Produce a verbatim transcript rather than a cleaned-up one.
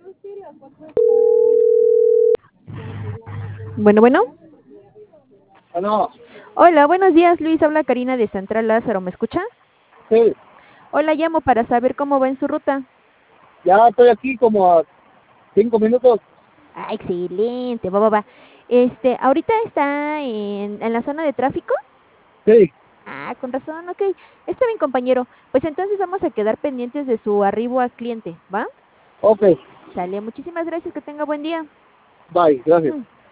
Bueno, bueno. Bueno, Hola, buenos días, Luis. Habla Karina de Central Lázaro. ¿Me escucha? sí, Hola, llamo para saber cómo va en su ruta. ya estoy aquí como a cinco minutos. Ah, excelente, va, va, va. Este, ¿ahorita está en, en la zona de tráfico? Sí, Ah, con razón, ok. Está bien, compañero. Pues entonces vamos a quedar pendientes de su arribo al cliente, ¿va? ok, Sale, muchísimas gracias, que tenga buen día. bye, gracias. Mm.